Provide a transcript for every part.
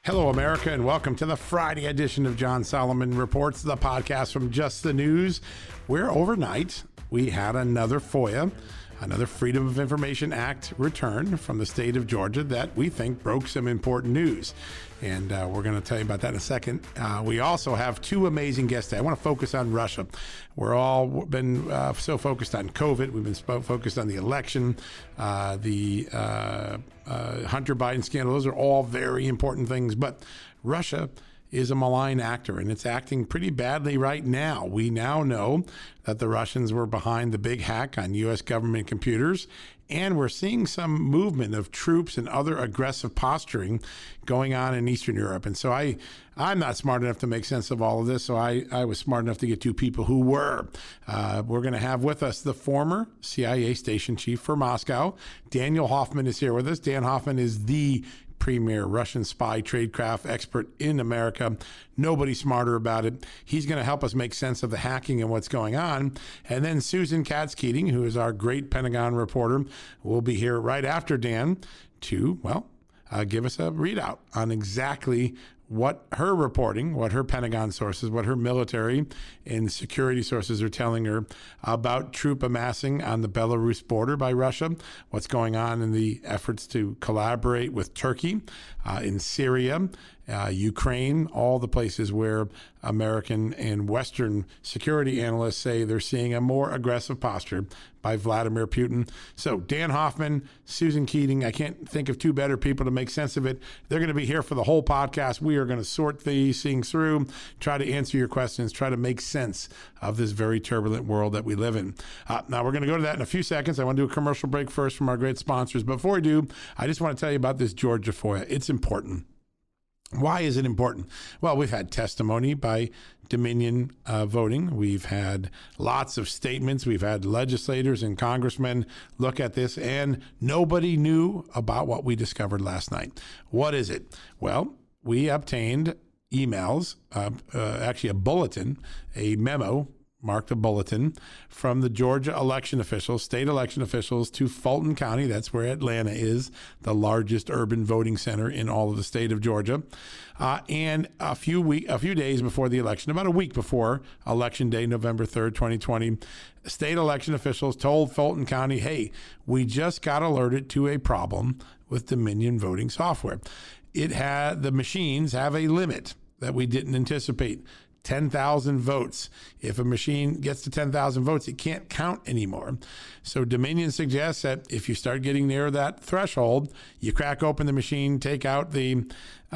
Hello, America, and welcome to the Friday edition of John Solomon Reports, the podcast from Just the News, where overnight we had another FOIA, another Freedom of Information Act return from the state of Georgia that we think broke some important news. And we're going to tell you about that in a second. We also have two amazing guests today. I want to focus on Russia. We're all been so focused on COVID. We've been focused on the election, the Hunter Biden scandal. Those are all very important things. But Russia is a malign actor, and it's acting pretty badly right now. We now know that the Russians were behind the big hack on U.S. government computers, and we're seeing some movement of troops and other aggressive posturing going on in Eastern Europe. And so I'm not smart enough to make sense of all of this, so I was smart enough to get two people who were. We're going to have with us the former CIA station chief for Moscow. Daniel Hoffman is here with us. Dan Hoffman is the premier Russian spy tradecraft expert in America. Nobody smarter about it. He's going to help us make sense of the hacking and what's going on. And then Susan Katz-Keating, who is our great Pentagon reporter, will be here right after Dan to, give us a readout on exactly what her reporting, what her Pentagon sources, what her military and security sources are telling her about troop amassing on the Belarus border by Russia, what's going on in the efforts to collaborate with Turkey, in Syria, Ukraine, all the places where American and Western security analysts say they're seeing a more aggressive posture by Vladimir Putin. So Dan Hoffman, Susan Keating, I can't think of two better people to make sense of it. They're going to be here for the whole podcast. We are going to sort these things through, try to answer your questions, try to make sense of this very turbulent world that we live in. Now, we're going to go to that in a few seconds. I want to do a commercial break first from our great sponsors. Before we do, I just want to tell you about this Georgia FOIA. It's important. Why is it important? Well, we've had testimony by Dominion voting. We've had lots of statements. We've had legislators and congressmen look at this, and nobody knew about what we discovered last night. What is it? Well, we obtained emails, actually a bulletin, a memo, marked a bulletin from the Georgia election officials, state election officials, to Fulton County. That's where Atlanta is, the largest urban voting center in all of the state of Georgia. And a few days before the election, about a week before Election Day, November 3rd, 2020, state election officials told Fulton County, hey, we just got alerted to a problem with Dominion voting software. The machines have a limit that we didn't anticipate. 10,000 votes. If a machine gets to 10,000 votes, it can't count anymore. So Dominion suggests that if you start getting near that threshold, you crack open the machine, take out the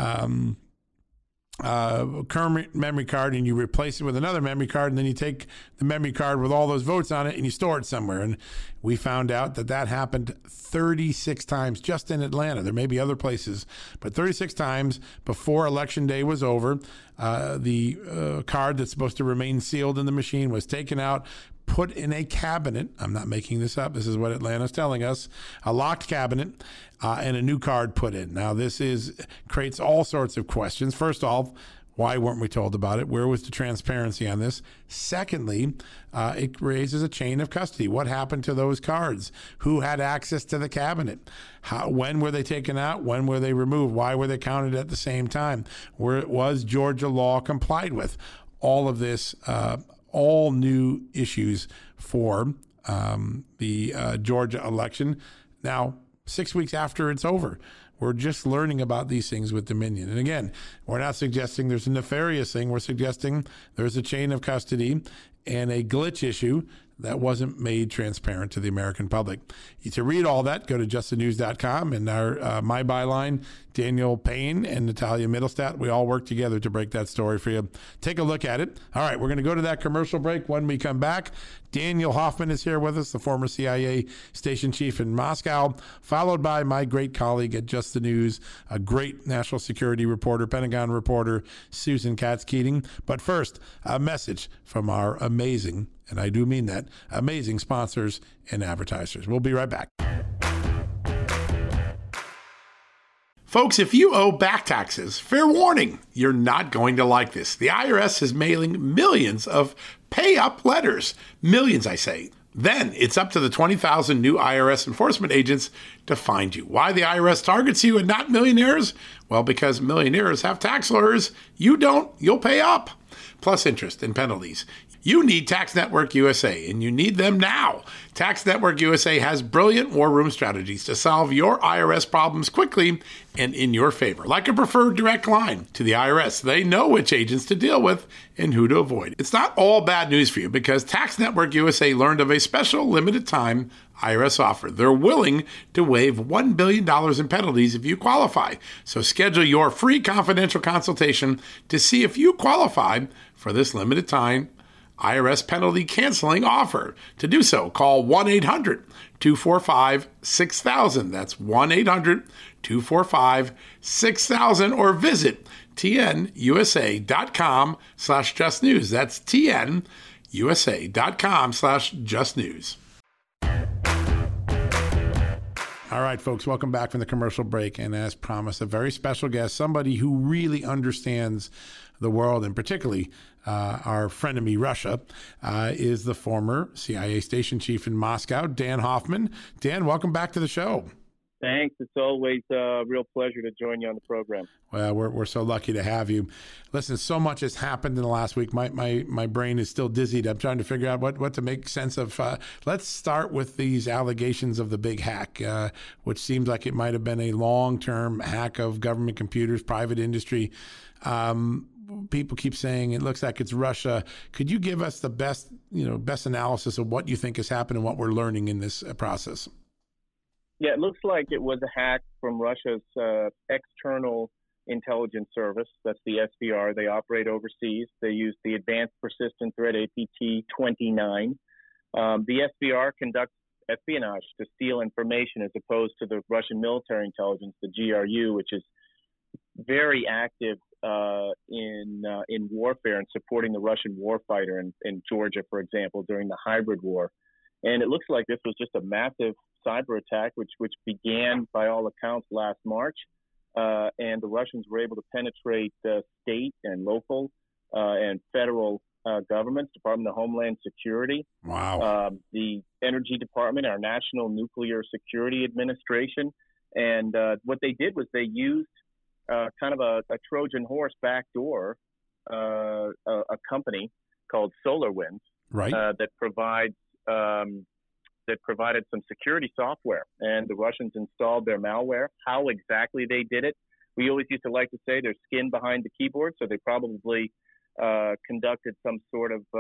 current memory card, and you replace it with another memory card, and then you take the memory card with all those votes on it and you store it somewhere. And we found out that happened 36 times just in Atlanta. There may be other places, but 36 times before Election Day was over. The card that's supposed to remain sealed in the machine was taken out, put in a cabinet. I'm not making this up. This is what Atlanta's telling us. A locked cabinet and a new card put in. Now, this creates all sorts of questions. First off, why weren't we told about it? Where was the transparency on this? Secondly, it raises a chain of custody. What happened to those cards? Who had access to the cabinet? When were they taken out? When were they removed? Why were they counted at the same time? Was Georgia law complied with? All of this, all new issues for the Georgia election. Now, 6 weeks after it's over, we're just learning about these things with Dominion. And again, we're not suggesting there's a nefarious thing. We're suggesting there's a chain of custody and a glitch issue that wasn't made transparent to the American public. To read all that, go to justthenews.com, and our my byline, Daniel Payne and Natalia Mittelstadt, we all work together to break that story for you. Take a look at it. All right, we're going to go to that commercial break. When we come back, Daniel Hoffman is here with us, the former CIA station chief in Moscow, followed by my great colleague at Just the News, a great national security reporter, Pentagon reporter, Susan Katz-Keating. But first, a message from our amazing, and I do mean that, amazing sponsors and advertisers. We'll be right back. Folks, if you owe back taxes, fair warning, you're not going to like this. The IRS is mailing millions of pay-up letters. Millions, I say. Then it's up to the 20,000 new IRS enforcement agents to find you. Why the IRS targets you and not millionaires? Well, because millionaires have tax lawyers. You don't, you'll pay up, plus interest and penalties. You need Tax Network USA, and you need them now. Tax Network USA has brilliant war room strategies to solve your IRS problems quickly and in your favor, like a preferred direct line to the IRS. They know which agents to deal with and who to avoid. It's not all bad news for you because Tax Network USA learned of a special limited time IRS offer. They're willing to waive $1 billion in penalties if you qualify. So schedule your free confidential consultation to see if you qualify for this limited time IRS penalty canceling offer. To do so, call 1-800-245-6000. That's 1-800-245-6000 or visit tnusa.com/justnews. That's tnusa.com/justnews. All right, folks, welcome back from the commercial break. And as promised, a very special guest, somebody who really understands the world, and particularly our frenemy, Russia, is the former CIA station chief in Moscow, Dan Hoffman. Dan, welcome back to the show. Thanks. It's always a real pleasure to join you on the program. Well, we're so lucky to have you. Listen, so much has happened in the last week. My brain is still dizzied. I'm trying to figure out what to make sense of. Let's start with these allegations of the big hack, which seems like it might have been a long-term hack of government computers, private industry. People keep saying it looks like it's Russia. Could you give us the best analysis of what you think has happened and what we're learning in this process? Yeah, it looks like it was a hack from Russia's external intelligence service. That's the SVR. They operate overseas. They use the Advanced Persistent Threat, APT-29. The SVR conducts espionage to steal information as opposed to the Russian military intelligence, the GRU, which is very active in warfare and supporting the Russian warfighter in Georgia, for example, during the hybrid war. And it looks like this was just a massive cyber attack, which began, by all accounts, last March. And the Russians were able to penetrate state and local and federal governments, Department of Homeland Security, wow, the Energy Department, our National Nuclear Security Administration. And what they did was they used kind of a Trojan horse backdoor, a company called SolarWinds, right, that provided some security software, and the Russians installed their malware. How exactly they did it, we always used to like to say there's skin behind the keyboard, so they probably conducted some sort of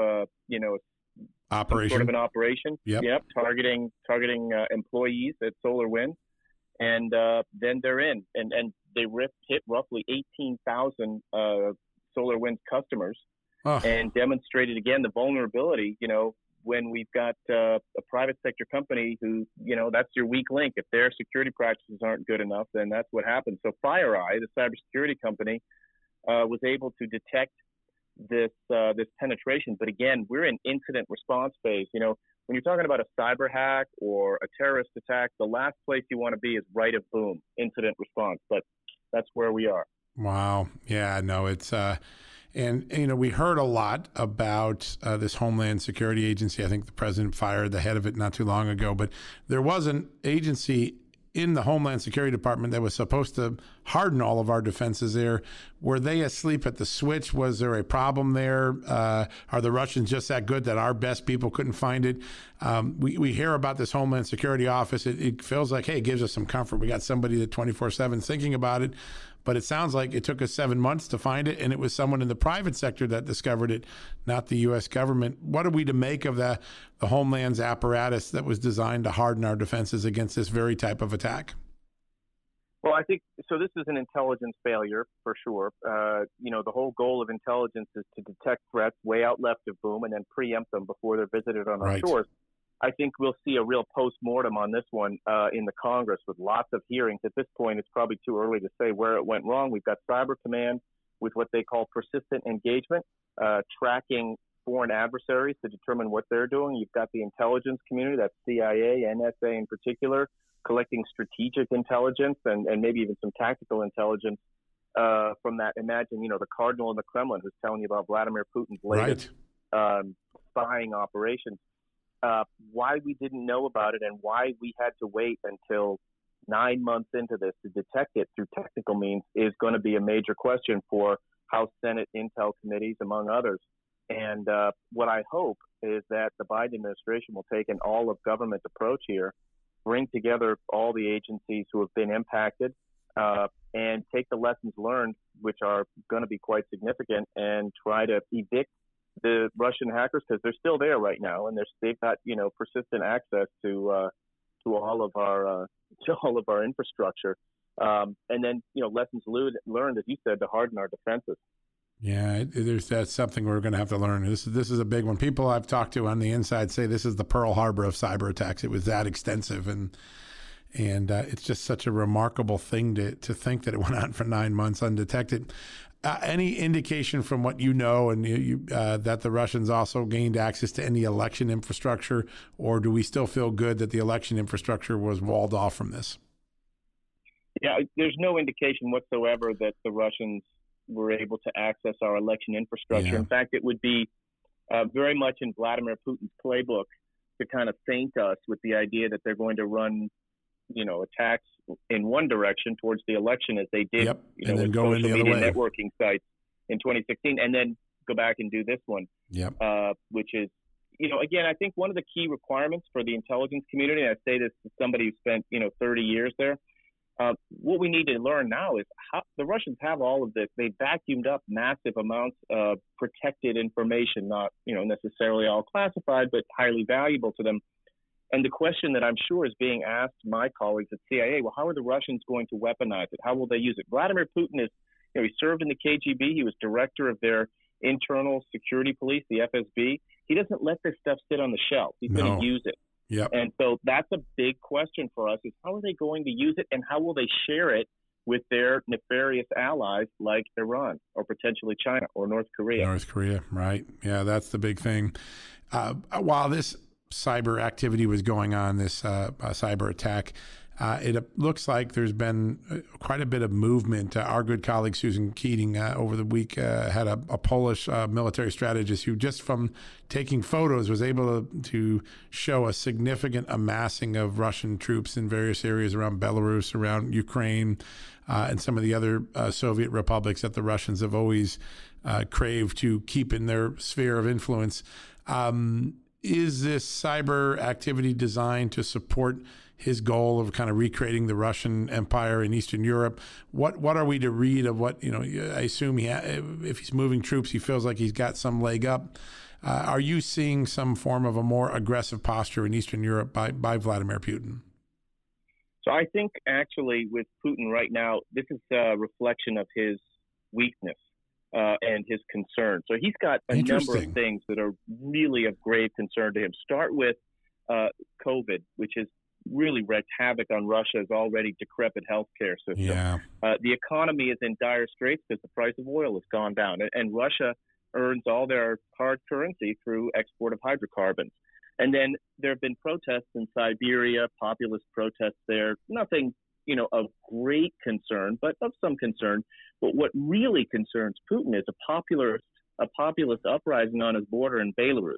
operation, some sort of an operation, targeting employees at SolarWinds, and then they're in, and they hit roughly 18,000 SolarWinds customers, and demonstrated again the vulnerability. When we've got a private sector company who, that's your weak link. If their security practices aren't good enough, then that's what happens. So FireEye, the cybersecurity company, was able to detect this penetration. But again, we're in incident response phase. When you're talking about a cyber hack or a terrorist attack, the last place you want to be is right of boom, incident response. But that's where we are. Wow. Yeah, no, it's and we heard a lot about this Homeland Security Agency. I think the president fired the head of it not too long ago, but there was an agency in the Homeland Security Department that was supposed to harden all of our defenses there. Were they asleep at the switch? Was there a problem there? Are the Russians just that good that our best people couldn't find it? We hear about this Homeland Security Office. It feels like, hey, it gives us some comfort. We got somebody that 24/7 thinking about it. But it sounds like it took us 7 months to find it, and it was someone in the private sector that discovered it, not the U.S. government. What are we to make of the Homeland's apparatus that was designed to harden our defenses against this very type of attack? Well, I think so. This is an intelligence failure for sure. The whole goal of intelligence is to detect threats way out left of boom and then preempt them before they're visited on our shores. I think we'll see a real post-mortem on this one in the Congress with lots of hearings. At this point, it's probably too early to say where it went wrong. We've got Cyber Command with what they call persistent engagement, tracking foreign adversaries to determine what they're doing. You've got the intelligence community, that's CIA, NSA in particular, collecting strategic intelligence and maybe even some tactical intelligence from that. Imagine, the cardinal in the Kremlin who's telling you about Vladimir Putin's latest spying operations. why we didn't know about it and why we had to wait until 9 months into this to detect it through technical means is going to be a major question for House Senate Intel committees, among others. And what I hope is that the Biden administration will take an all-of-government approach here, bring together all the agencies who have been impacted, and take the lessons learned, which are going to be quite significant, and try to evict the Russian hackers, because they're still there right now, and they've got persistent access to all of our infrastructure, and then lessons learned, as you said, to harden our defenses. Yeah, that's something we're going to have to learn. This is a big one. People I've talked to on the inside say this is the Pearl Harbor of cyber attacks. It was that extensive, and it's just such a remarkable thing to think that it went on for 9 months undetected. Any indication from what you know and that the Russians also gained access to any election infrastructure, or do we still feel good that the election infrastructure was walled off from this? Yeah, there's no indication whatsoever that the Russians were able to access our election infrastructure. Yeah. In fact, it would be very much in Vladimir Putin's playbook to kind of feint us with the idea that they're going to run, attacks in one direction towards the election, as they did, Yep. And then with go in social the other media way. networking sites in 2016, and then go back and do this one. Yep. Which is, again, I think one of the key requirements for the intelligence community, and I say this to somebody who spent, 30 years there, what we need to learn now is how the Russians have all of this. They vacuumed up massive amounts of protected information, not, necessarily all classified, but highly valuable to them. And the question that I'm sure is being asked my colleagues at CIA, well, how are the Russians going to weaponize it? How will they use it? Vladimir Putin is, he served in the KGB. He was director of their internal security police, the FSB. He doesn't let this stuff sit on the shelf. He's going to use it. Yep. And so that's a big question for us, is how are they going to use it, and how will they share it with their nefarious allies like Iran or potentially China or North Korea? North Korea, right. Yeah, that's the big thing. While this cyber activity was going on, this cyber attack, it looks like there's been quite a bit of movement. Our good colleague Susan Keating over the week had a Polish military strategist who, just from taking photos, was able to show a significant amassing of Russian troops in various areas around Belarus, around Ukraine, and some of the other Soviet republics that the Russians have always craved to keep in their sphere of influence. Is this cyber activity designed to support his goal of kind of recreating the Russian Empire in Eastern Europe? What are we to read of what, I assume if he's moving troops, he feels like he's got some leg up. Are you seeing some form of a more aggressive posture in Eastern Europe by Vladimir Putin? So I think actually with Putin right now, this is a reflection of his weakness and his concern. So he's got a number of things that are really of grave concern to him. Start with COVID, which has really wreaked havoc on Russia's already decrepit healthcare system. Yeah. The economy is in dire straits because the price of oil has gone down, and Russia earns all their hard currency through export of hydrocarbons. And then there have been protests in Siberia, populist protests there. Nothing, of great concern, but of some concern. But what really concerns Putin is a populist uprising on his border in Belarus.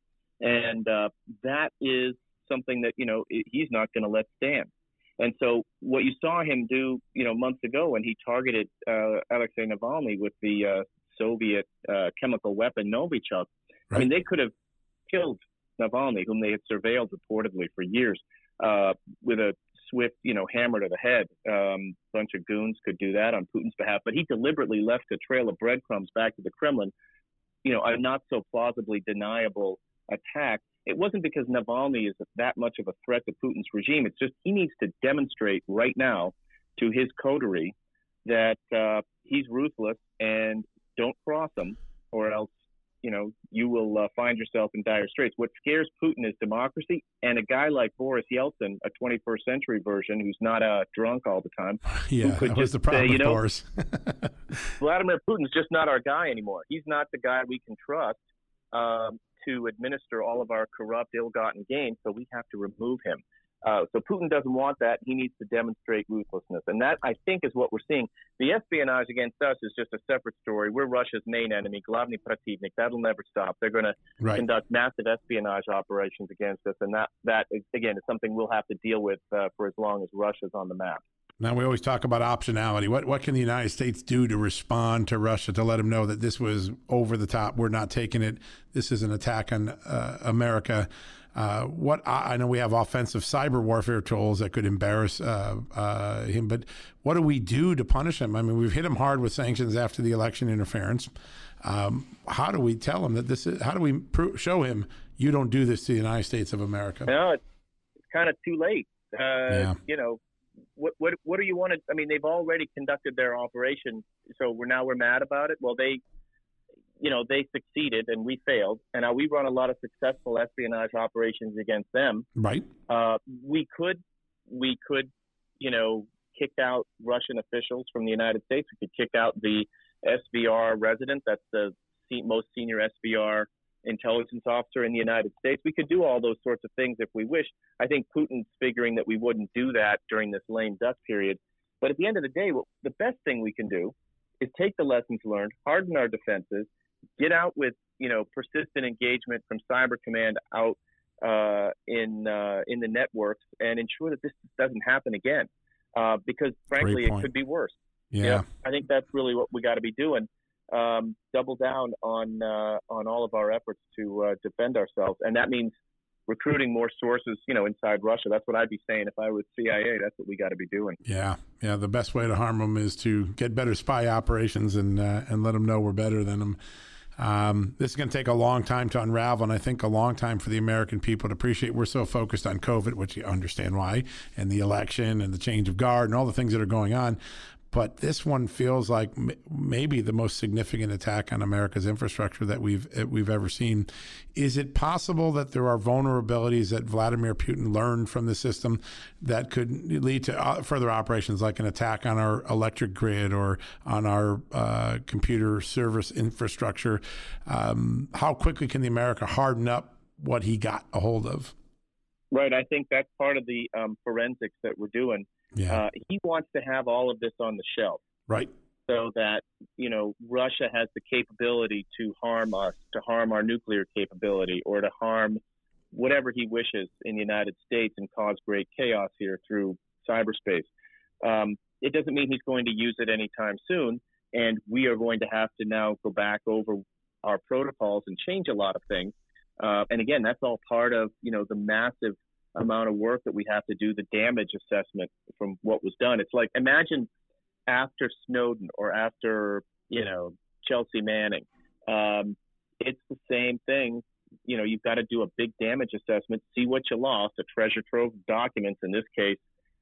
And that is something that, he's not going to let stand. And so what you saw him do, months ago when he targeted Alexei Navalny with the Soviet chemical weapon Novichok, right. I mean, they could have killed Navalny, whom they had surveilled reportedly for years, with a swift, hammer to the head. Bunch of goons could do that on Putin's behalf, but he deliberately left a trail of breadcrumbs back to the Kremlin, a not so plausibly deniable attack. It wasn't because Navalny is that much of a threat to Putin's regime. It's just he needs to demonstrate right now to his coterie that he's ruthless and don't cross him, or else, you will find yourself in dire straits. What scares Putin is democracy, and a guy like Boris Yeltsin, a 21st century version who's not drunk all the time. Yeah, who could that was just the problem with Boris. Vladimir Putin's just not our guy anymore. He's not the guy we can trust to administer all of our corrupt, ill-gotten gains, so we have to remove him. So Putin doesn't want that. He needs to demonstrate ruthlessness. And that, I think, is what we're seeing. The espionage against us is just a separate story. We're Russia's main enemy, Glavny Protivnik. That'll never stop. They're going to conduct massive espionage operations against us. And that again, is something we'll have to deal with for as long as Russia's on the map. Now, we always talk about optionality. What can the United States do to respond to Russia to let them know that this was over the top? We're not taking it. This is an attack on America. I know we have offensive cyber warfare tools that could embarrass him, but what do we do to punish him? I mean, we've hit him hard with sanctions after the election interference. How do we tell him that this is? How do we show him you don't do this to the United States of America? No, it's kind of too late. You know, what do you want to? I mean, they've already conducted their operation, so we're mad about it. Well, they succeeded and we failed, and now we run a lot of successful espionage operations against them. Right. We could, kick out Russian officials from the United States. We could kick out the SVR resident. That's the most senior SVR intelligence officer in the United States. We could do all those sorts of things if we wish. I think Putin's figuring that we wouldn't do that during this lame duck period. But at the end of the day, the best thing we can do is take the lessons learned, harden our defenses, get out with, persistent engagement from Cyber Command out in the networks, and ensure that this doesn't happen again. Because frankly, it could be worse. Yeah. I think that's really what we got to be doing. Double down on all of our efforts to defend ourselves, and that means recruiting more sources, inside Russia. That's what I'd be saying if I was CIA. That's what we got to be doing. Yeah. The best way to harm them is to get better spy operations and let them know we're better than them. This is going to take a long time to unravel, and I think a long time for the American people to appreciate. We're so focused on COVID, which you understand why, and the election and the change of guard and all the things that are going on. But this one feels like maybe the most significant attack on America's infrastructure that we've ever seen. Is it possible that there are vulnerabilities that Vladimir Putin learned from the system that could lead to further operations, like an attack on our electric grid or on our computer service infrastructure? How quickly can the America harden up what he got a hold of? Right. I think that's part of the forensics that we're doing. Yeah. He wants to have all of this on the shelf. Right. So that, Russia has the capability to harm us, to harm our nuclear capability, or to harm whatever he wishes in the United States and cause great chaos here through cyberspace. It doesn't mean he's going to use it anytime soon. And we are going to have to now go back over our protocols and change a lot of things. And again, that's all part of, the massive amount of work that we have to do, the damage assessment from what was done. It's like, imagine after Snowden or after, Chelsea Manning, it's the same thing. You've got to do a big damage assessment, see what you lost, a treasure trove of documents, in this case,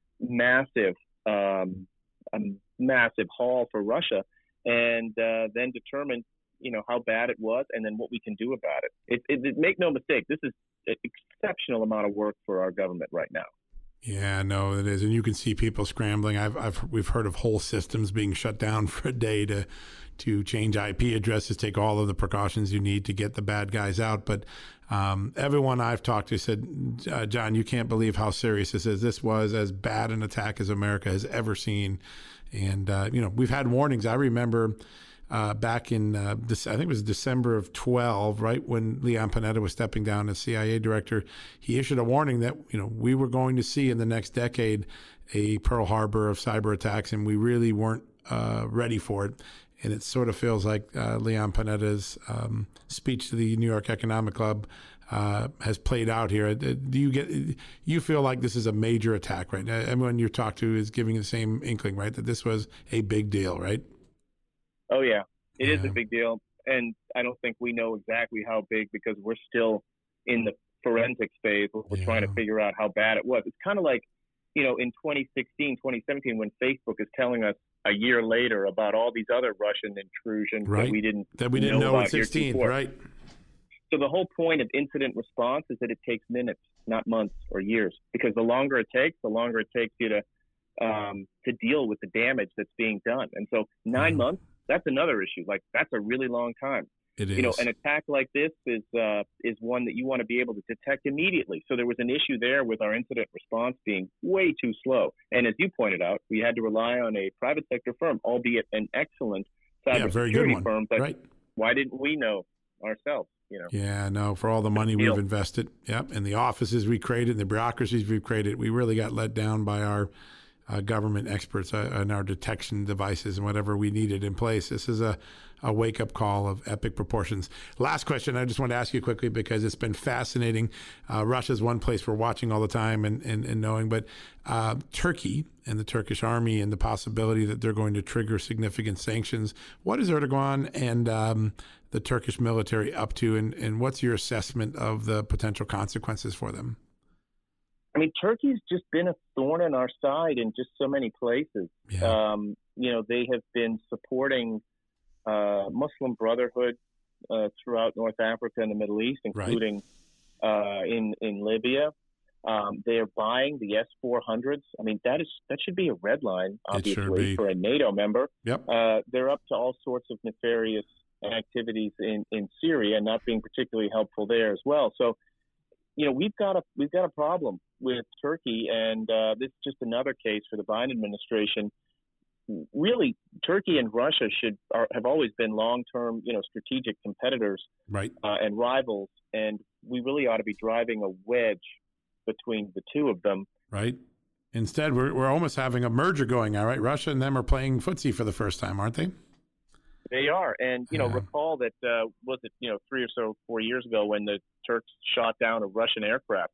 a massive haul for Russia, and then determine, how bad it was and then what we can do about it. Make no mistake, this is an exceptional amount of work for our government right now. Yeah, no, it is, and you can see people scrambling. We've heard of whole systems being shut down for a day to change IP addresses, take all of the precautions you need to get the bad guys out. But everyone I've talked to said, John, you can't believe how serious this is. This was as bad an attack as America has ever seen, and we've had warnings. I remember. Back in, I think it was December of 12, right when Leon Panetta was stepping down as CIA director, he issued a warning that, we were going to see in the next decade a Pearl Harbor of cyber attacks, and we really weren't ready for it. And it sort of feels like Leon Panetta's speech to the New York Economic Club has played out here. Do you feel like this is a major attack right now? Everyone you talk to is giving the same inkling, right, that this was a big deal, right? Oh, yeah, it is a big deal. And I don't think we know exactly how big, because we're still in the forensics phase. We're trying to figure out how bad it was. It's kind of like, in 2016, 2017, when Facebook is telling us a year later about all these other Russian intrusions that we didn't know in 16, right? So the whole point of incident response is that it takes minutes, not months or years, because the longer it takes you to deal with the damage that's being done. And so 9 months, that's another issue. Like, that's a really long time. It is. An attack like this is one that you want to be able to detect immediately. So there was an issue there with our incident response being way too slow. And as you pointed out, we had to rely on a private sector firm, albeit an excellent cybersecurity firm. But why didn't we know ourselves? Yeah, no, for all the money we've invested, and the offices we created and the bureaucracies we've created, we really got let down by our government experts and our detection devices and whatever we needed in place. This is a wake-up call of epic proportions. Last question, I just want to ask you quickly because it's been fascinating. Russia's one place we're watching all the time and knowing, but Turkey and the Turkish army and the possibility that they're going to trigger significant sanctions. What is Erdogan and the Turkish military up to, and what's your assessment of the potential consequences for them? I mean, Turkey's just been a thorn in our side in just so many places. Yeah. They have been supporting Muslim Brotherhood throughout North Africa and the Middle East, including in Libya. They are buying the S-400s. I mean, that should be a red line, obviously, for a NATO member. Yep. They're up to all sorts of nefarious activities in Syria, not being particularly helpful there as well. So, we've got a problem with Turkey, and this is just another case for the Biden administration. Really, Turkey and Russia have always been long-term, strategic competitors, and rivals, and we really ought to be driving a wedge between the two of them. Right. Instead, we're almost having a merger going on, right? Russia and them are playing footsie for the first time, aren't they? They are, and recall that 3 or 4 years ago when the Turks shot down a Russian aircraft.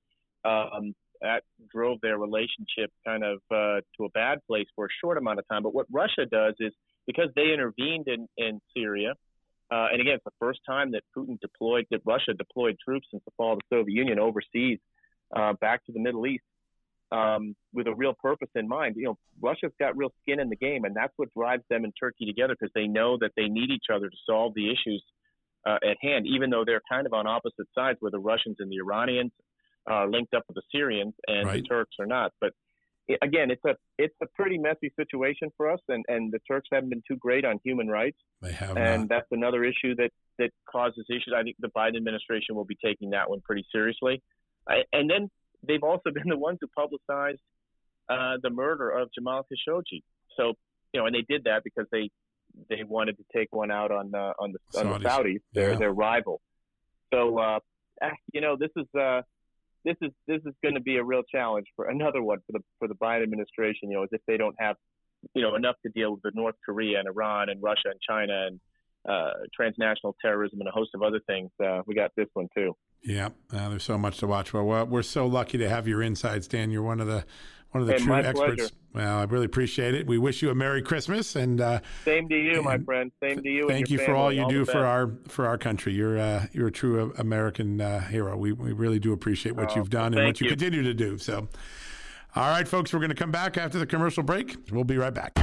That drove their relationship kind of to a bad place for a short amount of time. But what Russia does is, because they intervened in Syria, and again, it's the first time that Russia deployed troops since the fall of the Soviet Union overseas back to the Middle East with a real purpose in mind. Russia's got real skin in the game, and that's what drives them and Turkey together, because they know that they need each other to solve the issues at hand, even though they're kind of on opposite sides, where the Russians and the Iranians are linked up with the Syrians and the Turks are not. But again, it's a pretty messy situation for us, and the Turks haven't been too great on human rights. They have and not. That's another issue that causes issues. I think the Biden administration will be taking that one pretty seriously. And then they've also been the ones who publicized the murder of Jamal Khashoggi. So, and they did that because they wanted to take one out on the Saudis, their rival. So, this is going to be a real challenge for another one for the Biden administration. As if they don't have enough to deal with the North Korea and Iran and Russia and China and transnational terrorism and a host of other things. We got this one too. Yeah, there's so much to watch. Well, we're so lucky to have your insights, Dan. You're one of the true experts. Pleasure. Well, I really appreciate it. We wish you a Merry Christmas, and same to you, my friend. Same to you. Thank and your you for all you do best. for our country. You're a true American hero. We really do appreciate what you've done and what you continue to do. So, all right, folks, we're going to come back after the commercial break. We'll be right back.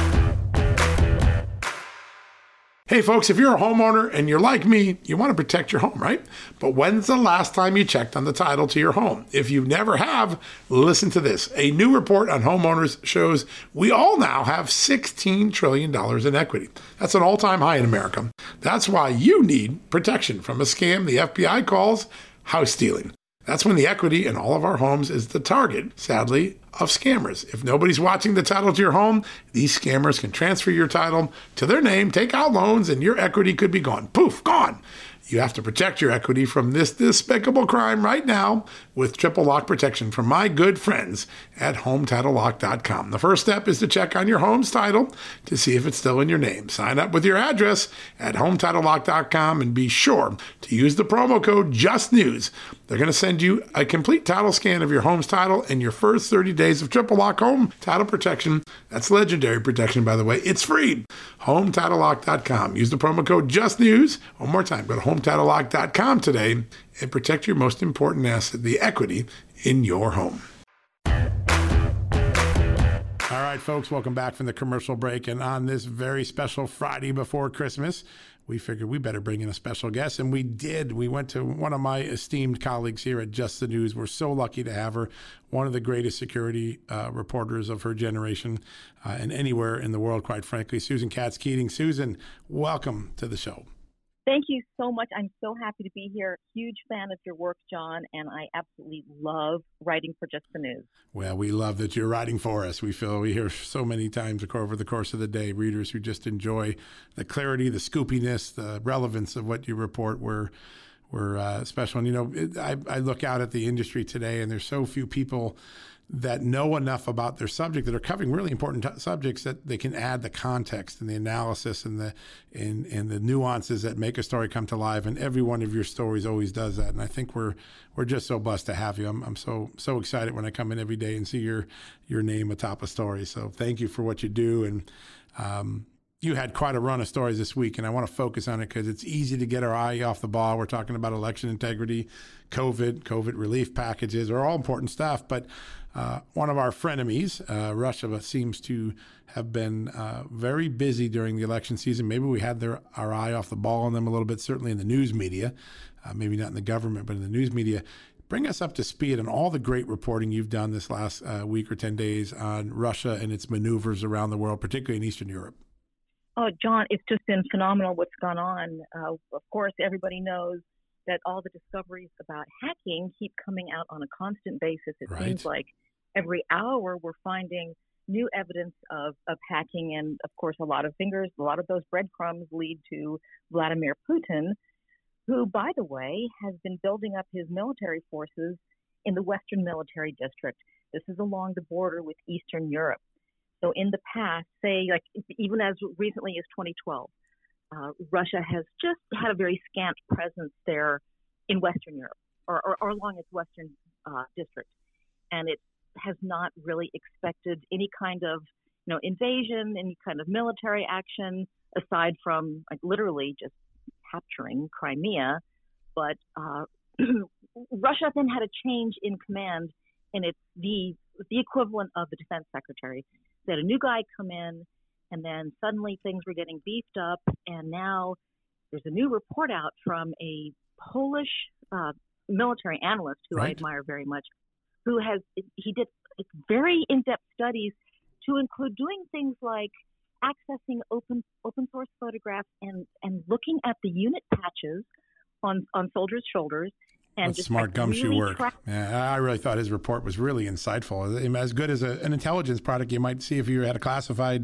Hey folks, if you're a homeowner and you're like me, you want to protect your home, right? But when's the last time you checked on the title to your home? If you never have, listen to this. A new report on homeowners shows we all now have $16 trillion in equity. That's an all-time high in America. That's why you need protection from a scam the FBI calls house stealing. That's when the equity in all of our homes is the target, sadly, of scammers. If nobody's watching the title to your home, these scammers can transfer your title to their name, take out loans, and your equity could be gone. Poof, gone. You have to protect your equity from this despicable crime right now with triple lock protection from my good friends at HomeTitleLock.com. The first step is to check on your home's title to see if it's still in your name. Sign up with your address at HomeTitleLock.com and be sure to use the promo code JUSTNEWS. They're going to send you a complete title scan of your home's title and your first 30 days of triple lock home title protection. That's legendary protection, by the way. It's free. HomeTitleLock.com. Use the promo code JUSTNEWS. One more time, go to HomeTitleLock.com today and protect your most important asset, the equity in your home. All right, folks, welcome back from the commercial break. And on this very special Friday before Christmas, we figured we better bring in a special guest, and we did. We went to one of my esteemed colleagues here at Just the News. We're so lucky to have her, one of the greatest security reporters of her generation and anywhere in the world, quite frankly, Susan Katz Keating. Susan, welcome to the show. Thank you so much. I'm so happy to be here. Huge fan of your work, John, and I absolutely love writing for Just the News. Well, we love that you're writing for us. We hear so many times over the course of the day, readers who just enjoy the clarity, the scoopiness, the relevance of what you report. We're special. And, I look out at the industry today, and there's so few people that know enough about their subject that are covering really important subjects that they can add the context and the analysis and the nuances that make a story come to life. And every one of your stories always does that. And I think we're just so blessed to have you. I'm so excited when I come in every day and see your name atop a story. So thank you for what you do. And you had quite a run of stories this week, and I want to focus on it because it's easy to get our eye off the ball. We're talking about election integrity, COVID relief packages are all important stuff. But one of our frenemies, Russia, seems to have been very busy during the election season. Maybe we had our eye off the ball on them a little bit, certainly in the news media, maybe not in the government, but in the news media. Bring us up to speed on all the great reporting you've done this last week or 10 days on Russia and its maneuvers around the world, particularly in Eastern Europe. Oh, John, it's just been phenomenal what's gone on. Of course, everybody knows that all the discoveries about hacking keep coming out on a constant basis. It seems like every hour we're finding new evidence of hacking. And, of course, a lot of those breadcrumbs lead to Vladimir Putin, who, by the way, has been building up his military forces in the Western Military District. This is along the border with Eastern Europe. So in the past, say, like even as recently as 2012, Russia has just had a very scant presence there in Western Europe or along its Western district. And it has not really expected any kind of, invasion, any kind of military action, aside from literally just capturing Crimea. But Russia then had a change in command, and it's the equivalent of the defense secretary. They had a new guy come in, and then suddenly things were getting beefed up, and now there's a new report out from a Polish military analyst who I admire very much, he did very in-depth studies to include doing things like accessing open source photographs and looking at the unit patches on soldiers' shoulders. And that's smart gumshoe work. Yeah, I really thought his report was really insightful. As good as an intelligence product you might see if you had a classified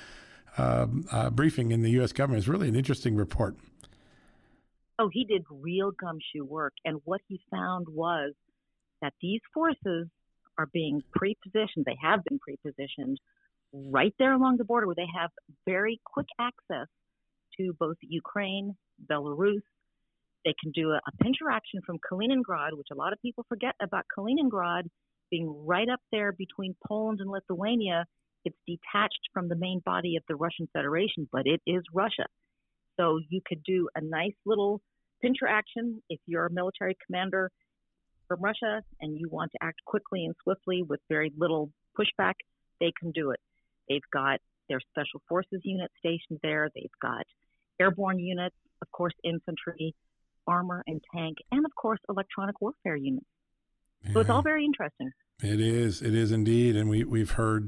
briefing in the U.S. government. It's really an interesting report. Oh, he did real gumshoe work. And what he found was that these forces are being pre-positioned. They have been pre-positioned right there along the border where they have very quick access to both Ukraine, Belarus. They can do a pincher action from Kaliningrad, which a lot of people forget about Kaliningrad being right up there between Poland and Lithuania. It's detached from the main body of the Russian Federation, but it is Russia. So you could do a nice little pincher action if you're a military commander from Russia and you want to act quickly and swiftly with very little pushback. They can do it. They've got their special forces unit stationed there. They've got airborne units, of course, infantry, armor and tank, and of course electronic warfare units. So it's all very interesting. It is indeed. And we've heard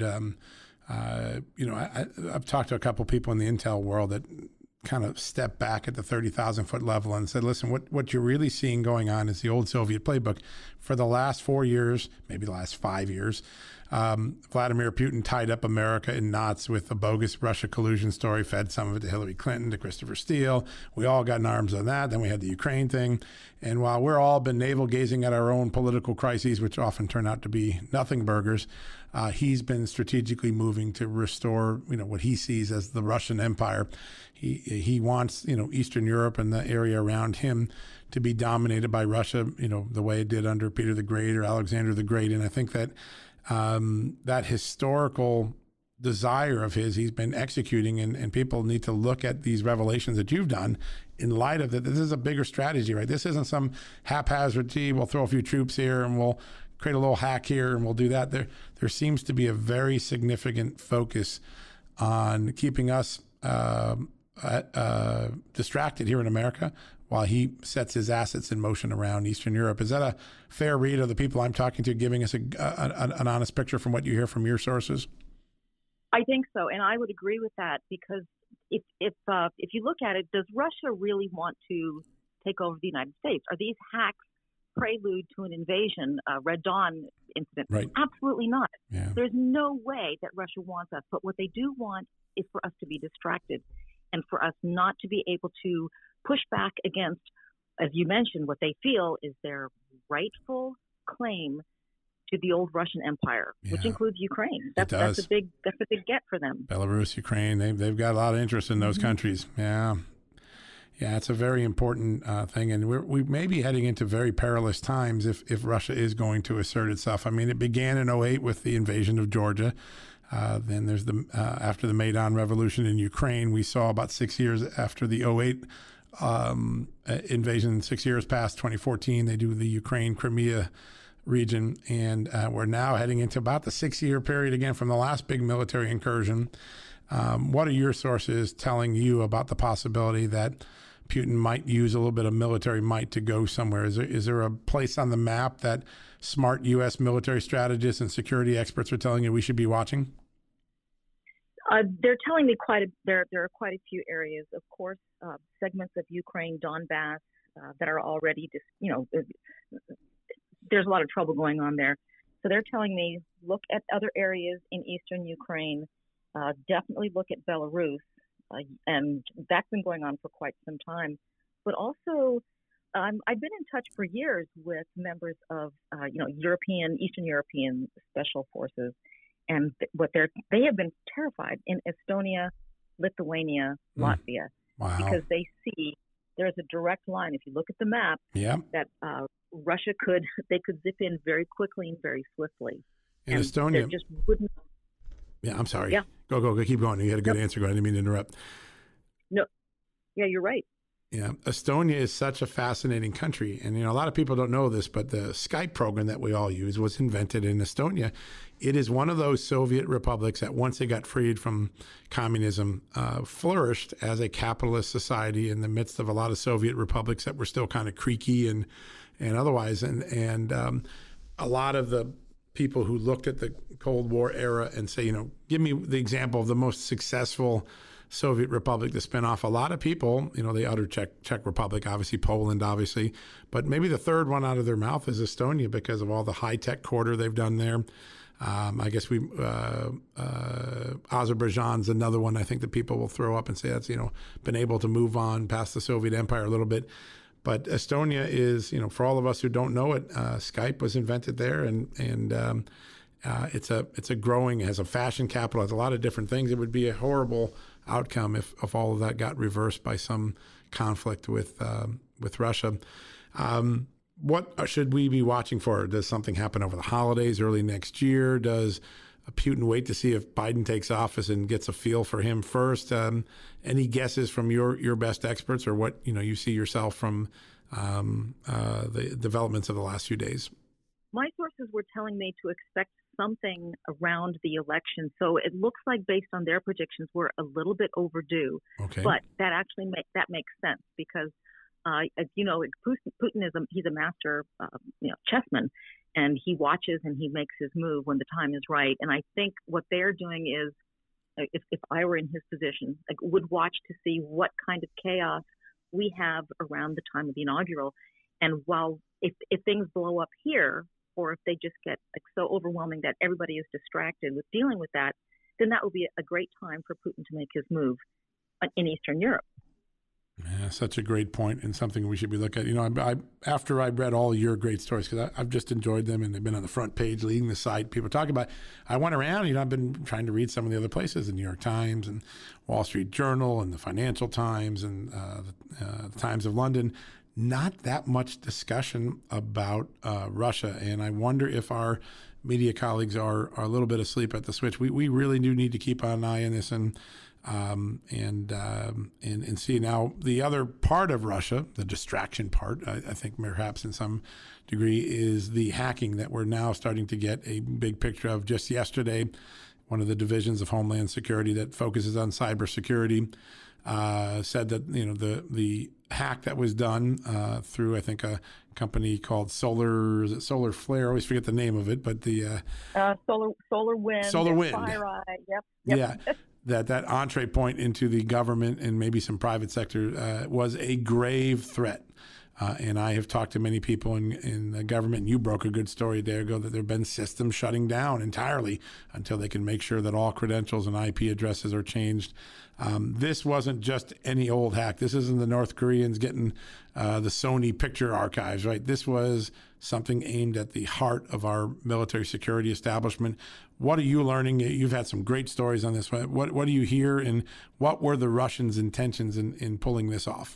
I've talked to a couple people in the intel world that kind of stepped back at the 30,000 foot level and said, listen, what you're really seeing going on is the old Soviet playbook. For the last 4 years, maybe the last 5 years, Vladimir Putin tied up America in knots with the bogus Russia collusion story, fed some of it to Hillary Clinton, to Christopher Steele. We all got in arms on that. Then we had the Ukraine thing. And while we're all been navel gazing at our own political crises, which often turn out to be nothing burgers, he's been strategically moving to restore, what he sees as the Russian Empire. He wants, Eastern Europe and the area around him to be dominated by Russia, the way it did under Peter the Great or Alexander the Great. And I think that that historical desire of his, he's been executing, and people need to look at these revelations that you've done in light of that. This is a bigger strategy, right? This isn't some haphazard, we'll throw a few troops here and we'll create a little hack here and we'll do that. There seems to be a very significant focus on keeping us distracted here in America while he sets his assets in motion around Eastern Europe. Is that a fair read of the people I'm talking to, giving us an honest picture from what you hear from your sources? I think so, and I would agree with that because if you look at it, does Russia really want to take over the United States? Are these hacks prelude to an invasion, Red Dawn incident? Right. Absolutely not. Yeah. There's no way that Russia wants us. But what they do want is for us to be distracted and for us not to be able to push back against, as you mentioned, what they feel is their rightful claim to the old Russian Empire, which includes Ukraine. That's a big get for them. Belarus, Ukraine, they've got a lot of interest in those countries. Yeah. Yeah, it's a very important thing, and we may be heading into very perilous times if Russia is going to assert itself. I mean, it began in 2008 with the invasion of Georgia. Then there's after the Maidan Revolution in Ukraine, we saw about 6 years after the 2008 invasion, 6 years past 2014, they do the Ukraine Crimea region, and we're now heading into about the 6-year period again from the last big military incursion. What are your sources telling you about the possibility that Putin might use a little bit of military might to go somewhere? Is there a place on the map that smart U.S. military strategists and security experts are telling you we should be watching? They're telling me there are quite a few areas. Of course, segments of Ukraine, Donbass, that are already there's a lot of trouble going on there. So they're telling me look at other areas in eastern Ukraine. Definitely look at Belarus, and that's been going on for quite some time. But also, I've been in touch for years with members of, Eastern European special forces, and they have been terrified in Estonia, Lithuania, Latvia, because they see there's a direct line. If you look at the map, that Russia could zip in very quickly and very swiftly. In Estonia, just wouldn't. Yeah, I'm sorry. Yeah. Go. Keep going. You had a good answer. Go ahead. I didn't mean to interrupt. No. Yeah, you're right. Yeah. Estonia is such a fascinating country. And, a lot of people don't know this, but the Skype program that we all use was invented in Estonia. It is one of those Soviet republics that once they got freed from communism, flourished as a capitalist society in the midst of a lot of Soviet republics that were still kind of creaky and otherwise. And a lot of the people who looked at the Cold War era and say, give me the example of the most successful Soviet republic to spin off. A lot of people, they utter Czech Republic, obviously Poland, obviously, but maybe the third one out of their mouth is Estonia because of all the high-tech quarter they've done there. I guess Azerbaijan's another one I think that people will throw up and say that's, been able to move on past the Soviet Empire a little bit. But Estonia is, for all of us who don't know it, Skype was invented there, and it's a growing, it has a fashion capital, has a lot of different things. It would be a horrible outcome if all of that got reversed by some conflict with Russia. What should we be watching for? Does something happen over the holidays, early next year? Does Putin wait to see if Biden takes office and gets a feel for him first? Any guesses from your best experts, or what you see yourself from the developments of the last few days? My sources were telling me to expect something around the election. So it looks like, based on their predictions, we're a little bit overdue. Okay. But that actually makes sense because, as you know, Putin he's a master, chessman, and he watches and he makes his move when the time is right. And I think what they're doing is, if I were in his position, I would watch to see what kind of chaos we have around the time of the inaugural. And while if things blow up here, or if they just get so overwhelming that everybody is distracted with dealing with that, then that would be a great time for Putin to make his move in Eastern Europe. Yeah, such a great point, and something we should be looking at. After I read all your great stories, because I've just enjoyed them, and they've been on the front page, leading the site. People talk about. I went around. I've been trying to read some of the other places: the New York Times and Wall Street Journal and the Financial Times and the Times of London. Not that much discussion about Russia, and I wonder if our media colleagues are a little bit asleep at the switch. We really do need to keep an eye on this and see. Now, the other part of Russia, the distraction part, I think perhaps in some degree, is the hacking that we're now starting to get a big picture of. Just yesterday, one of the divisions of Homeland Security that focuses on cybersecurity said that the hack that was done through, I think, a company called Solar Flare. I always forget the name of it, but the Solar Wind. FireEye. Yep. Yeah. that entree point into the government and maybe some private sector was a grave threat. And I have talked to many people in the government, and you broke a good story there ago that there have been systems shutting down entirely until they can make sure that all credentials and IP addresses are changed. This wasn't just any old hack. This isn't the North Koreans getting the Sony picture archives, right? This was something aimed at the heart of our military security establishment. What are you learning? You've had some great stories on this. What do you hear, and what were the Russians' intentions in pulling this off?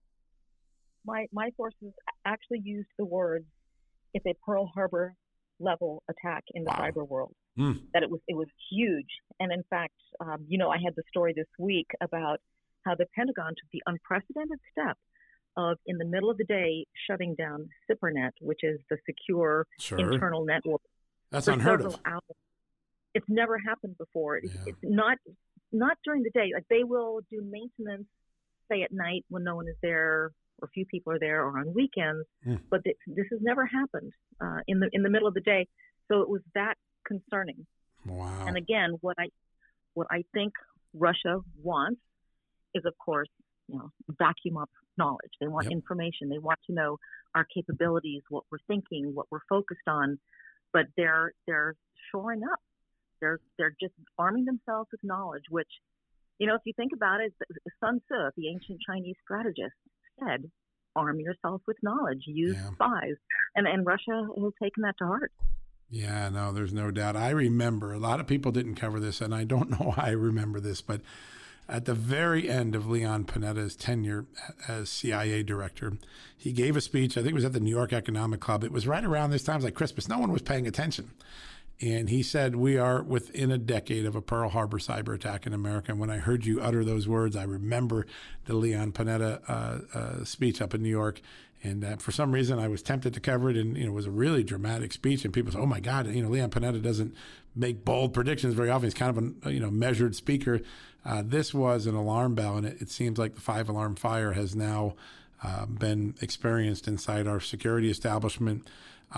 My sources actually used the words, "It's a Pearl Harbor level attack in the cyber world." That it was huge. And in fact, I had the story this week about how the Pentagon took the unprecedented step of, in the middle of the day, shutting down SIPRNet, which is the secure internal network. That's unheard of. Hours. It's never happened before. It's not during the day. Like, they will do maintenance, say at night when no one is there, or few people are there, or on weekends. But this has never happened in the middle of the day. So it was that concerning. Wow. And again, what I think Russia wants is, of course, vacuum up knowledge. They want information. They want to know our capabilities, what we're thinking, what we're focused on. But they're shoring up. They're just arming themselves with knowledge, which, if you think about it, Sun Tzu, the ancient Chinese strategist, said, arm yourself with knowledge, use spies. And Russia has taken that to heart. Yeah, no, there's no doubt. I remember, a lot of people didn't cover this, and I don't know why I remember this, but at the very end of Leon Panetta's tenure as CIA director, he gave a speech. I think it was at the New York Economic Club. It was right around this time, it was like Christmas. No one was paying attention. And he said, we are within a decade of a Pearl Harbor cyber attack in America. And when I heard you utter those words, I remember the Leon Panetta speech up in New York. And for some reason, I was tempted to cover it. And, it was a really dramatic speech. And people said, oh, my God, Leon Panetta doesn't make bold predictions very often. He's kind of a measured speaker. This was an alarm bell. And it seems like the 5-alarm fire has now been experienced inside our security establishment.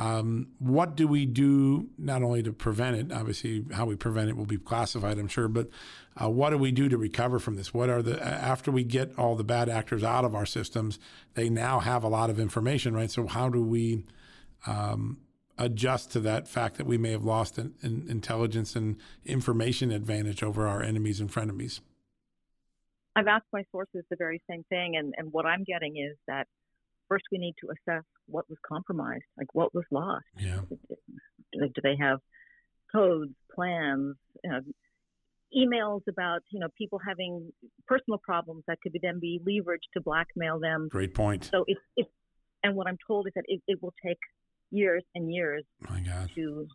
What do we do not only to prevent it? Obviously, how we prevent it will be classified, I'm sure, but what do we do to recover from this? What are after we get all the bad actors out of our systems, they now have a lot of information, right? So how do we adjust to that fact that we may have lost an intelligence and information advantage over our enemies and frenemies? I've asked my sources the very same thing, and what I'm getting is that first we need to assess what was compromised, like what was lost. Yeah. Do they have codes, plans, emails about people having personal problems that could then be leveraged to blackmail them? Great point. So it's and what I'm told is that it will take years and years My God.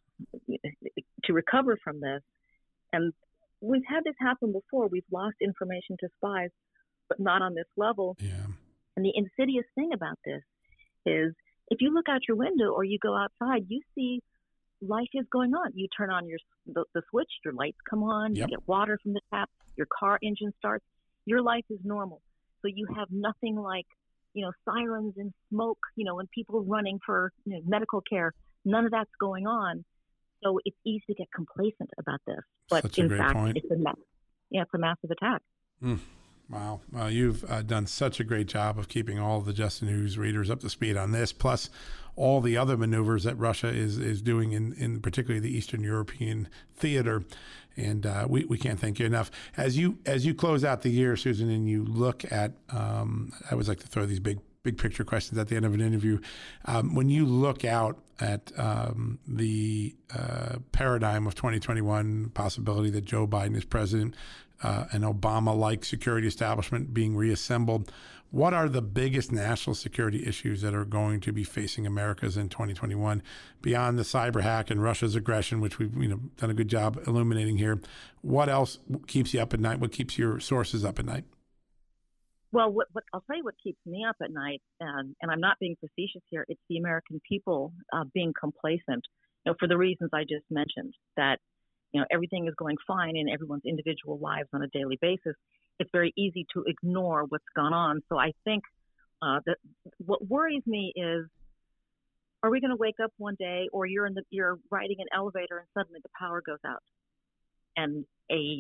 to recover from this. And we've had this happen before. We've lost information to spies, but not on this level. Yeah. And the insidious thing about this is, if you look out your window or you go outside, you see life is going on. You turn on the switch, your lights come on, you get water from the tap, your car engine starts. Your life is normal. So you have nothing like, sirens and smoke, and people running for medical care. None of that's going on. So it's easy to get complacent about this. But Such a great point. It's a massive attack. Wow. Well, you've done such a great job of keeping all of the Just the News readers up to speed on this, plus all the other maneuvers that Russia is doing in particularly the Eastern European theater. And we can't thank you enough. As you close out the year, Susan, and you look at, I always like to throw these big picture questions at the end of an interview. When you look out at the paradigm of 2021, possibility that Joe Biden is president, an Obama-like security establishment being reassembled, what are the biggest national security issues that are going to be facing Americans in 2021 beyond the cyber hack and Russia's aggression, which we've done a good job illuminating here? What else keeps you up at night? What keeps your sources up at night? Well, what I'll tell you what keeps me up at night, and I'm not being facetious here, it's the American people being complacent, for the reasons I just mentioned, that everything is going fine in everyone's individual lives on a daily basis. It's very easy to ignore what's gone on. So I think that what worries me is, are we going to wake up one day, or you're riding an elevator and suddenly the power goes out, and a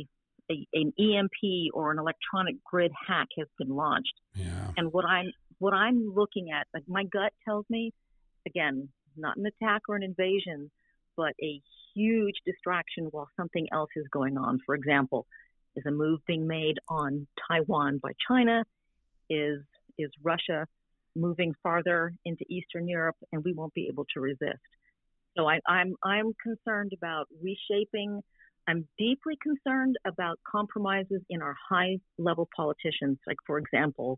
an EMP or an electronic grid hack has been launched. Yeah. And what I'm looking at, like my gut tells me, again, not an attack or an invasion, but a huge distraction while something else is going on. For example, is a move being made on Taiwan by China? Is Russia moving farther into Eastern Europe, and we won't be able to resist? So I'm concerned about reshaping. I'm deeply concerned about compromises in our high-level politicians. Like, for example,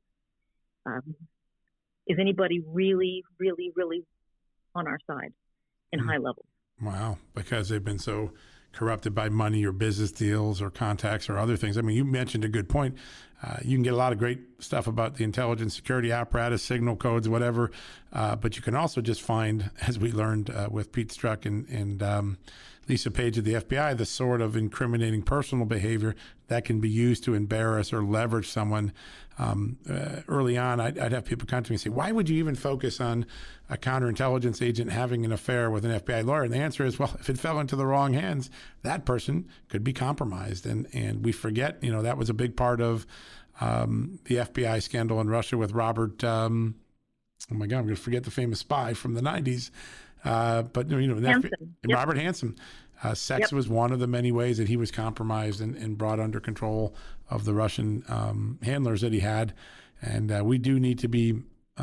is anybody really, really, really on our side in high levels? Wow, because they've been so corrupted by money or business deals or contacts or other things. I mean, you mentioned a good point. You can get a lot of great stuff about the intelligence security apparatus, signal codes, whatever, but you can also just find, as we learned with Pete Strzok and Lisa Page of the FBI, the sort of incriminating personal behavior that can be used to embarrass or leverage someone. Early on, I'd have people come to me and say, why would you even focus on a counterintelligence agent having an affair with an FBI lawyer? And the answer is, well, if it fell into the wrong hands, that person could be compromised. And we forget, that was a big part of the FBI scandal in Russia with Robert, oh my God, I'm going to forget the famous spy from the 90s. But Robert Hanssen. Sex was one of the many ways that he was compromised and brought under control of the Russian handlers that he had. And we do need to be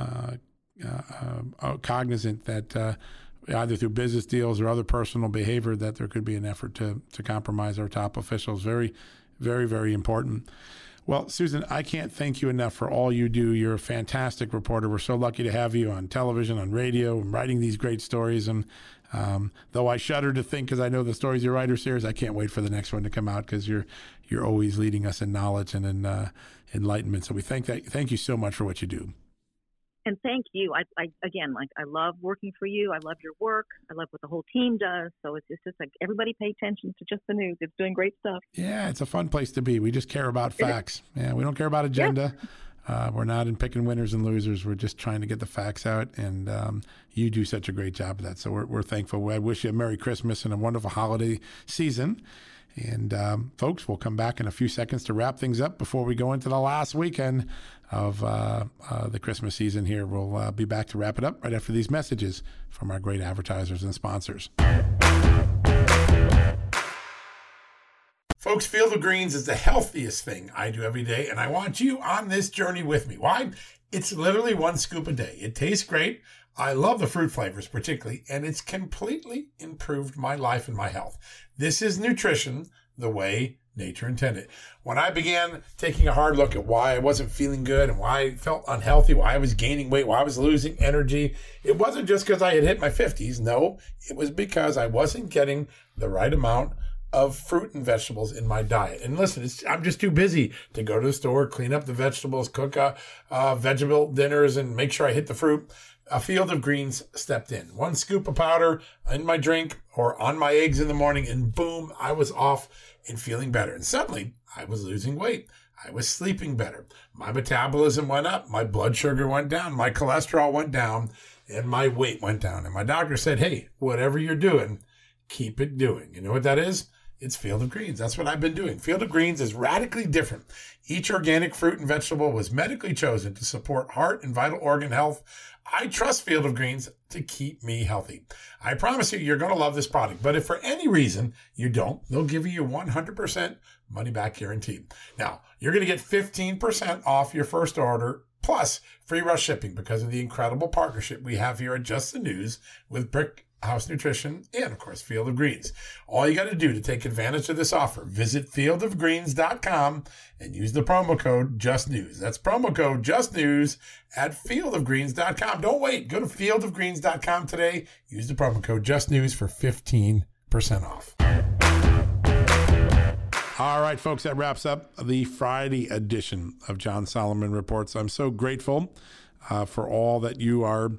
cognizant that either through business deals or other personal behavior that there could be an effort to compromise our top officials. Very, very, very important. Well, Susan, I can't thank you enough for all you do. You're a fantastic reporter. We're so lucky to have you on television, on radio, and writing these great stories. And though I shudder to think, because I know the Stories You Write are serious, I can't wait for the next one to come out because you're always leading us in knowledge and in enlightenment. So we thank you so much for what you do. And thank you. I love working for you. I love your work. I love what the whole team does. So it's just like everybody pay attention to Just the News. It's doing great stuff. Yeah, it's a fun place to be. We just care about facts. Yeah, we don't care about agenda. Yeah. We're not in picking winners and losers. We're just trying to get the facts out. And you do such a great job of that. So we're thankful. I wish you a Merry Christmas and a wonderful holiday season. And folks, we'll come back in a few seconds to wrap things up before we go into the last weekend of the Christmas season here. We'll be back to wrap it up right after these messages from our great advertisers and sponsors. Folks, Field of Greens is the healthiest thing I do every day, and I want you on this journey with me. Why? It's literally one scoop a day. It tastes great. I love the fruit flavors particularly, and it's completely improved my life and my health. This is nutrition the way nature intended. When I began taking a hard look at why I wasn't feeling good and why I felt unhealthy, why I was gaining weight, why I was losing energy, it wasn't just because I had hit my 50s. No, it was because I wasn't getting the right amount of fruit and vegetables in my diet. And listen, I'm just too busy to go to the store, clean up the vegetables, cook vegetable dinners, and make sure I hit the fruit. A Field of Greens stepped in. One scoop of powder in my drink or on my eggs in the morning, and boom, I was off and feeling better. And suddenly, I was losing weight. I was sleeping better. My metabolism went up. My blood sugar went down. My cholesterol went down. And my weight went down. And my doctor said, hey, whatever you're doing, keep it doing. You know what that is? It's Field of Greens. That's what I've been doing. Field of Greens is radically different. Each organic fruit and vegetable was medically chosen to support heart and vital organ health. I trust Field of Greens to keep me healthy. I promise you're going to love this product. But if for any reason you don't, they'll give you 100% money back guarantee. Now, you're going to get 15% off your first order plus free rush shipping because of the incredible partnership we have here at Just the News with Brick House Nutrition, and of course, Field of Greens. All you got to do to take advantage of this offer, visit fieldofgreens.com and use the promo code JustNews. That's promo code JustNews at fieldofgreens.com. Don't wait. Go to fieldofgreens.com today. Use the promo code JustNews for 15% off. All right, folks, that wraps up the Friday edition of John Solomon Reports. I'm so grateful for all that you are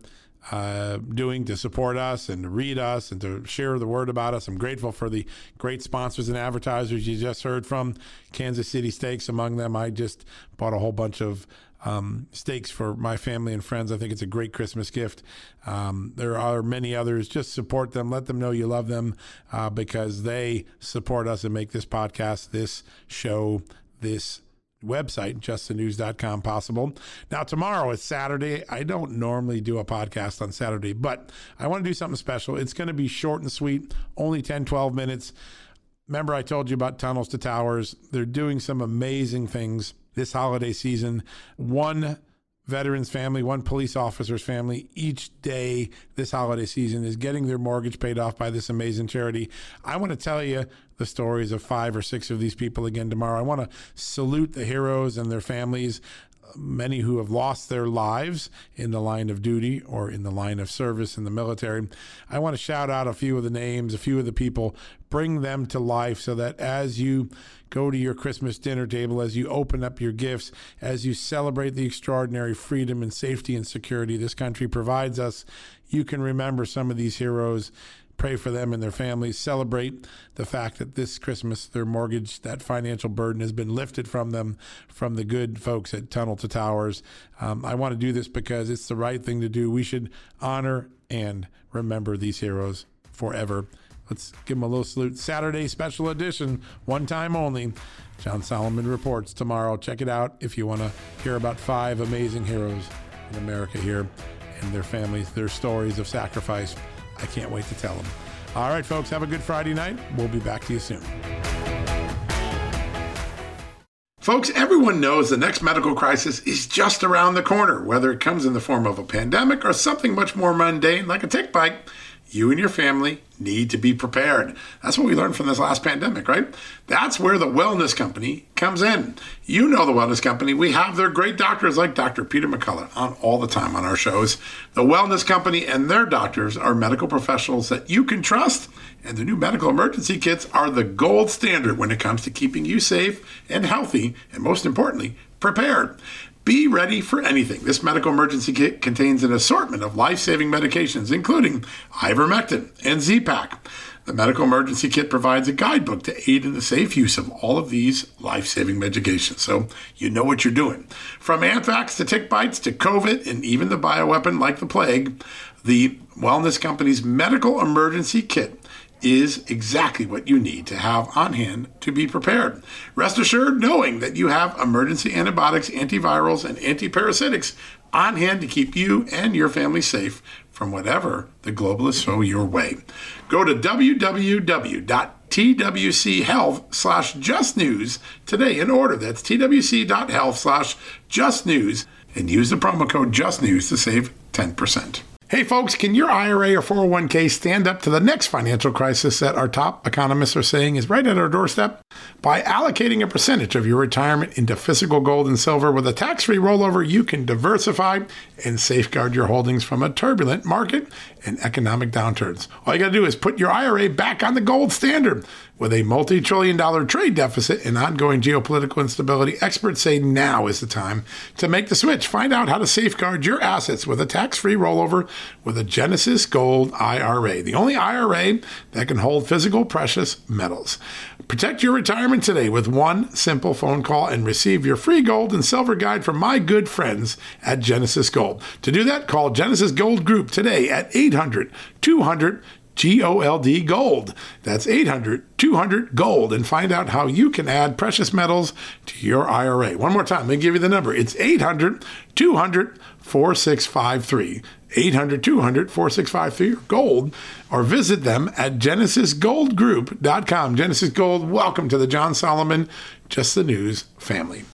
doing to support us and to read us and to share the word about us. I'm grateful for the great sponsors and advertisers you just heard from. Kansas City Steaks among them. I just bought a whole bunch of steaks for my family and friends. I think it's a great Christmas gift. There are many others. Just support them. Let them know you love them because they support us and make this podcast, this show, this website, justthenews.com, possible. Now, tomorrow is Saturday. I don't normally do a podcast on Saturday, but I want to do something special. It's going to be short and sweet, only 10, 12 minutes. Remember, I told you about Tunnels to Towers. They're doing some amazing things this holiday season. One veteran's family, one police officer's family, each day this holiday season is getting their mortgage paid off by this amazing charity. I want to tell you the stories of 5 or 6 of these people again tomorrow. I want to salute the heroes and their families, many who have lost their lives in the line of duty or in the line of service in the military. I want to shout out a few of the names, a few of the people, bring them to life so that as you go to your Christmas dinner table, as you open up your gifts, as you celebrate the extraordinary freedom and safety and security this country provides us, you can remember some of these heroes, pray for them and their families, celebrate the fact that this Christmas, their mortgage, that financial burden has been lifted from them, from the good folks at Tunnel to Towers. I want to do this because it's the right thing to do. We should honor and remember these heroes forever. Let's give them a little salute. Saturday special edition, one time only. John Solomon Reports tomorrow. Check it out if you want to hear about 5 amazing heroes in America here and their families, their stories of sacrifice. I can't wait to tell them. All right, folks, have a good Friday night. We'll be back to you soon. Folks, everyone knows the next medical crisis is just around the corner, whether it comes in the form of a pandemic or something much more mundane like a tick bite. You and your family need to be prepared. That's what we learned from this last pandemic, right? That's where the Wellness Company comes in. You know the Wellness Company. We have their great doctors like Dr. Peter McCullough on all the time on our shows. The Wellness Company and their doctors are medical professionals that you can trust, and the new medical emergency kits are the gold standard when it comes to keeping you safe and healthy, and most importantly, prepared. Be ready for anything. This medical emergency kit contains an assortment of life-saving medications, including ivermectin and Z-Pak. The medical emergency kit provides a guidebook to aid in the safe use of all of these life-saving medications, so you know what you're doing. From anthrax to tick bites to COVID and even the bioweapon like the plague, the Wellness Company's medical emergency kit is exactly what you need to have on hand to be prepared. Rest assured knowing that you have emergency antibiotics, antivirals, and antiparasitics on hand to keep you and your family safe from whatever the globalists throw your way. Go to www.twchealth/justnews today and order. That's twc.health/justnews and use the promo code JUSTNEWS to save 10%. Hey folks, can your IRA or 401k stand up to the next financial crisis that our top economists are saying is right at our doorstep? By allocating a percentage of your retirement into physical gold and silver with a tax-free rollover, you can diversify and safeguard your holdings from a turbulent market and economic downturns. All you got to do is put your IRA back on the gold standard. With a multi-trillion-dollar trade deficit and ongoing geopolitical instability, experts say now is the time to make the switch. Find out how to safeguard your assets with a tax-free rollover with a Genesis Gold IRA, the only IRA that can hold physical precious metals. Protect your retirement today with one simple phone call and receive your free gold and silver guide from my good friends at Genesis Gold. To do that, call Genesis Gold Group today at 800-200-GOLD Gold. That's 800-200-GOLD, and find out how you can add precious metals to your IRA. One more time, let me give you the number. It's 800-200-4653. 800-200-4653 gold, or visit them at genesisgoldgroup.com. Genesis Gold, welcome to the John Solomon Just the News family.